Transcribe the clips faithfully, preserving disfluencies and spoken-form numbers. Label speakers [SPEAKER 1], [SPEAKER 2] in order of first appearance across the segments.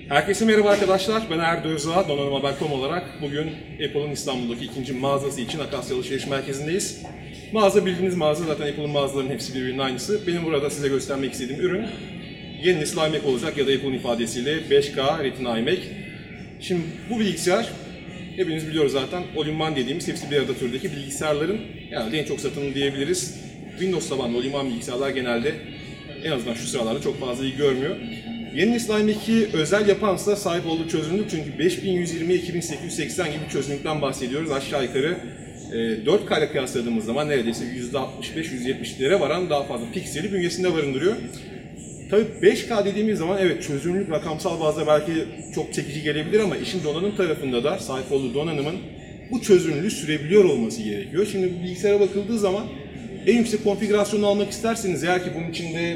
[SPEAKER 1] Herkese merhaba arkadaşlar, ben Erdo Özağ, donanım haber nokta com olarak bugün Apple'ın İstanbul'daki ikinci mağazası için Akasya Alışveriş Merkezi'ndeyiz. Mağaza bildiğiniz mağaza, zaten Apple'ın mağazalarının hepsi birbirinin aynısı. Benim burada size göstermek istediğim ürün yeni nesil iMac olacak ya da Apple'ın ifadesiyle beş K Retina iMac. Şimdi bu bilgisayar, hepiniz biliyoruz zaten, all-in-one dediğimiz hepsi bir arada türdeki bilgisayarların yani en çok satılanı diyebiliriz. Windows tabanlı all-in-one bilgisayarlar genelde en azından şu sıralarda çok fazla iyi görmüyor. Yeni nesil iMac'i özel yapansa sahip olduğu çözünürlük, çünkü beş bin yüz yirmi iki bin sekiz yüz seksen gibi bir çözünürlükten bahsediyoruz. Aşağı yukarı dört K ile kıyasladığımız zaman neredeyse yüzde altmış beş yüzde yetmişlere varan daha fazla pikseli bünyesinde barındırıyor. Tabii beş K dediğimiz zaman evet çözünürlük rakamsal bazda belki çok çekici gelebilir ama işin donanım tarafında da sahip olduğu donanımın bu çözünürlüğü sürebiliyor olması gerekiyor. Şimdi bu bilgisayara bakıldığı zaman en yüksek konfigürasyonu almak isterseniz, eğer ki bunun içinde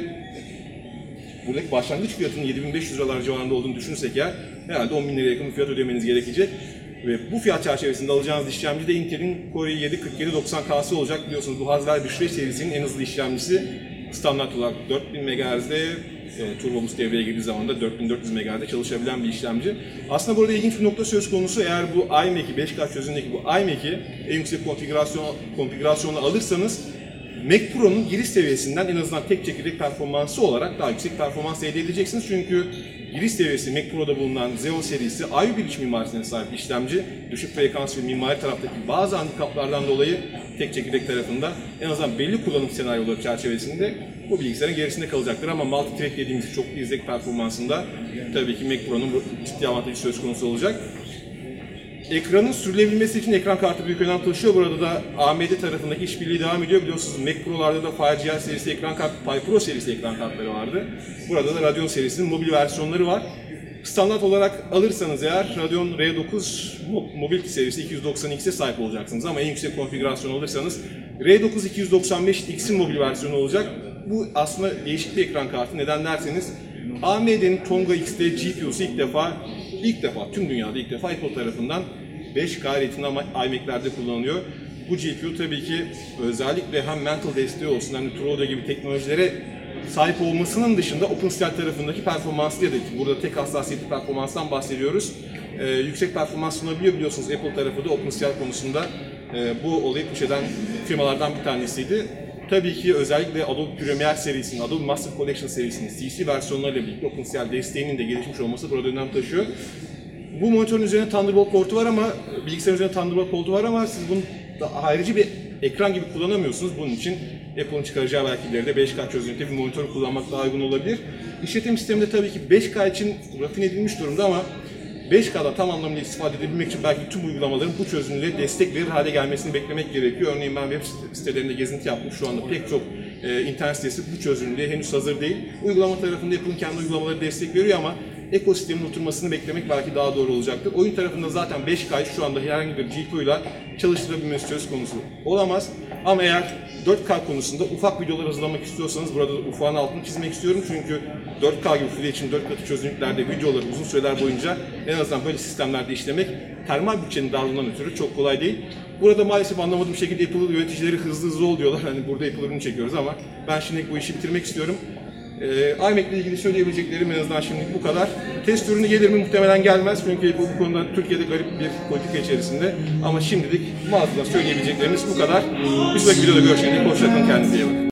[SPEAKER 1] buradaki başlangıç fiyatının yedi bin beş yüz liralar civarında olduğunu düşünürsek eğer herhalde on bin liraya yakın bir fiyat ödemeniz gerekecek. Ve bu fiyat çerçevesinde alacağınız işlemci de Intel'in Core i yedi kırk yedi doksan K'sı olacak. Biliyorsunuz bu Haswell beş serisinin en hızlı işlemcisi. Standart olarak dört bin megahertz'de e, Turbo Boost devreye girdiği zaman da dört bin dört yüz megahertz'de çalışabilen bir işlemci. Aslında burada ilginç bir nokta söz konusu. Eğer bu iMac'i, beş K çözünürlüğündeki bu iMac'i en yüksek konfigürasyon, konfigürasyonu alırsanız Mac Pro'nun giriş seviyesinden en azından tek çekirdek performansı olarak daha yüksek performans elde edeceksiniz. Çünkü giriş seviyesi Mac Pro'da bulunan Xeon serisi I O bir mimarisine sahip işlemci. Düşük frekans ve mimari taraftaki bazı handikaplardan dolayı tek çekirdek tarafında en azından belli kullanım senaryoları çerçevesinde bu bilgisayarın gerisinde kalacaktır. Ama multi-thread dediğimiz çok yüksek performansında tabii ki Mac Pro'nun ciddi avantajı söz konusu olacak. Ekranın sürülebilmesi için ekran kartı büyük önem taşıyor. Burada da A M D tarafındaki işbirliği devam ediyor. Biliyorsunuz Mac Pro'larda da FireGL serisi ekran kartı, Pi Pro serisi ekran kartları vardı. Burada da Radeon serisinin mobil versiyonları var. Standart olarak alırsanız eğer Radeon R dokuz Mobility serisi iki yüz doksan X'e sahip olacaksınız ama en yüksek konfigürasyon alırsanız R dokuz iki yüz doksan beş X'in mobil versiyonu olacak. Bu aslında değişik bir ekran kartı. Neden derseniz A M D'nin Tonga X'te G P U'su ilk defa ilk defa tüm dünyada ilk defa Apple tarafından beş K Retina iMac'lerde kullanılıyor. Bu G P U tabii ki özellikle hem mental desteği olsun hem de TrueAudio gibi teknolojilere sahip olmasının dışında OpenCL tarafındaki performanslı ya da burada tek hassasiyetli performanstan bahsediyoruz. Ee, yüksek performans sunabiliyor, biliyorsunuz Apple tarafı da OpenCL konusunda e, bu olayı push eden firmalardan bir tanesiydi. Tabii ki özellikle Adobe Premiere serisinin, Adobe Master Collection serisinin C C versiyonlarıyla birlikte OpenCL desteğinin de gelişmiş olması burada önem taşıyor. Bu monitörün üzerine Thunderbolt portu var ama bilgisayarın üzerine Thunderbolt portu var ama siz bunu da ayrıca bir ekran gibi kullanamıyorsunuz. Bunun için Apple'ın çıkaracağı belki ileride beş K çözünürlükte bir monitör kullanmak daha uygun olabilir. İşletim sistemi de tabii ki beş K için rafine edilmiş durumda ama beş K'da tam anlamıyla istifade edebilmek için belki tüm uygulamaların bu çözünürlüğe destek verir hale gelmesini beklemek gerekiyor. Örneğin ben web sitelerinde gezinti yaptım. Şu anda pek çok e, internet sitesi bu çözünürlüğe henüz hazır değil. Uygulama tarafında Apple'ın kendi uygulamaları destek veriyor ama ekosistemin oturmasını beklemek belki daha doğru olacaktır. Oyun tarafında zaten beş K'yı şu anda herhangi bir G P U ile çalıştırabilmesi söz konusu olamaz. Ama eğer dört K konusunda ufak videoları hazırlamak istiyorsanız burada da ufağın altını çizmek istiyorum. Çünkü dört K gibi Full H D dört katı çözünürlüklerde videoları uzun süreler boyunca en azından böyle sistemlerde işlemek termal bütçenin darlığından ötürü çok kolay değil. Burada maalesef anlamadığım şekilde Apple yöneticileri hızlı hızlı ol diyorlar. Hani burada Apple ürünü çekiyoruz ama ben şimdilik bu işi bitirmek istiyorum. Ee, iMac ile ilgili söyleyebileceklerim en azından şimdilik bu kadar. Test ürünü gelir mi? Muhtemelen gelmez çünkü bu, bu konuda Türkiye'de garip bir politika içerisinde. Ama şimdilik mağazadan söyleyebileceklerimiz bu kadar. Bir sonraki videoda görüşmek üzere. Hoşçakalın, kendinize iyi bakın.